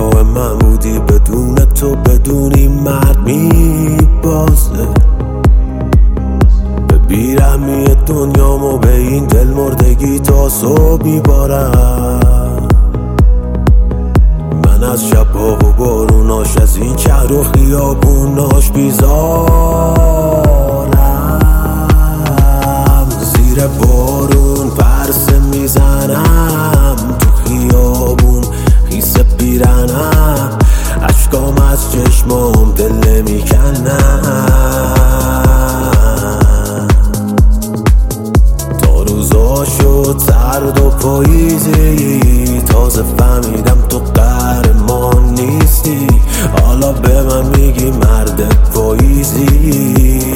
راه من بودی، بدون تو بدونی مرد میبازه. به بیرحمی دنیامو به این دل مردگی تا صبح میبارم. من از شب‌ها و باروناش، از این شهر و خیابوناش بیزارم. زیر بارون پرسه میزنم، تو خیابون خیسه پیرنم، اشکام از چشمام دل نمیکنم. تا روزا شد سرد و پاییزی، تازه فهمیدم تو قهرمان نیستی. حالا به من میگی مرد پاییزی.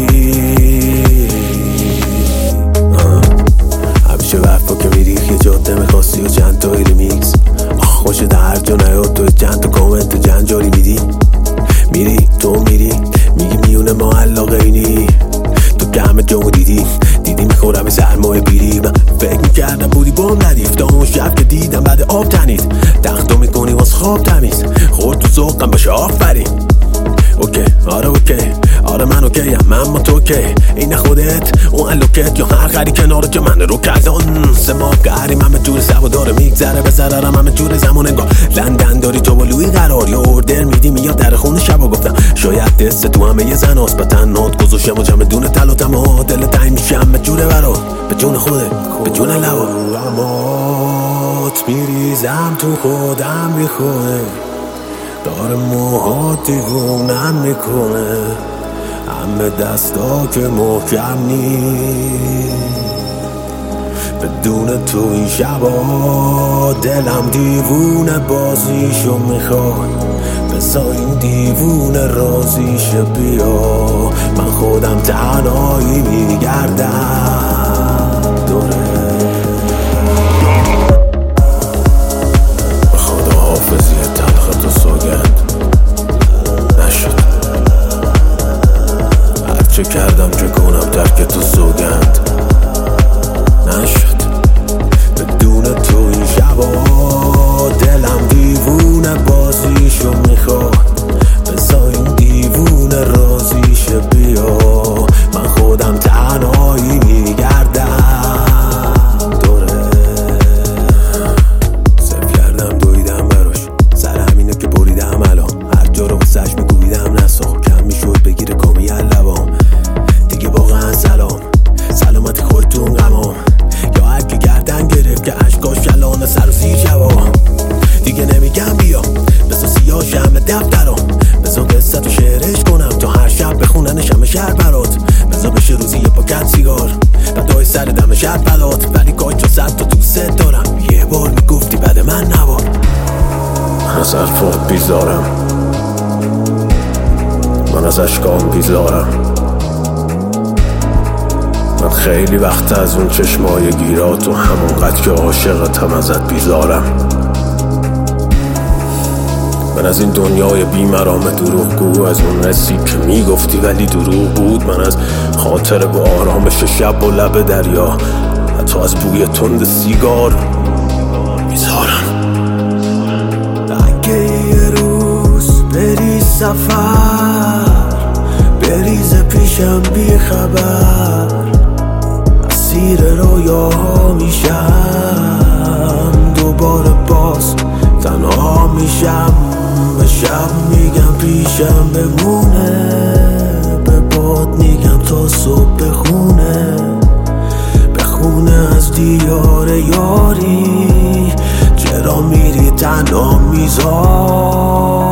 همیشه وقتا که میری یه جاده میخواستی و چند تا ریمیکس، خوشت هر جا نیاد تو چند تا کامنت جنجالی میری تو میری میگی میونه ما علاقه اینی. تو که همه جامو دیدی میخورم سرمایه بیری. من فکر میکردم بودی بام ندیف، تا اون شب که دیدم بعد آب تنید تختو میکنی واس خواب تمیز. خورد تو ذوقم باشه آفرین. اوکی آره اوکی آره من اوکیم، اما تو که این خودت اون الوکت یا هر خری کنار که من رو کردن. سه ماه قهریم همه جور سوا داره میگذره به ضررم، همه جور زمان انگار لندن داری تو با لوی قرار یا اوردر میدی میاد در خونه شبا. گفتم شاید دست تو همه یه زن هست، به تنهات گذاشتم و جمع دونه تل و تمام دل تنگ میشم به جور برات، به جون خوده به جون لوا. امات میریزم تو خودم میخوره، داره موهات دیوونم میکنه، همه دستا که محکم نیست. بدون تو این شبا دلم دیوونه بازیشو میخواد، بسا این دیوونه رازیشه بیا. من خودم تنهایی میگردم دوره. به خدا حافظی تلخت و سوگند نشد، هرچه کردم چه کنم ترک تو سوگند نشد. بدون تو این شبا دلم دیوونه بازیشو میخواد، بسا این دیوونه رازیشه بیا. من خودم تنهایی میگردم دوره. سف کردم دویدم براش، سر همینه که بریدم الان، هر جا رو واسش میگویدم نسا، کم میشد بگیره کامی لبام دیگه. واقعا سلامتی خودتون غمام، یا هر کی گردن گرفت که اشکاش کلانه سر و سیر شوا. دیگه نمیگم بیا بسا سیاه شمل دفترام، بسا قصه تو شعرش کنم تا هر شب بخونن شم شهر برات. بسا بشه روزی یه پاکت سیگار بعدای سر دم شهر بلات. ولی کاج و صد تو دوست دارم، یه بار میگفتی بعد من نبار. من از حرفات بیزارم، من از اشکام بیزارم. من خیلی وقت از اون چشمای گیرات و همونقدر که عاشقتم ازت بیزارم. من از این دنیای بیمرام دروغگو، از اون رسی که میگفتی ولی دروغ بود. من از خاطر با آرامش شب و لب دریا، حتی از بوی تند سیگار بیزارم. اگه یه روز بری سفر، بریز پیشم بی خبر، اسیر رویاها میشم، دوباره باز تنها میشم. به شب میگم پیشم بمونه، به باد میگم تا صبح بخونه از دیار یاری. چرا میری تنها میذاری؟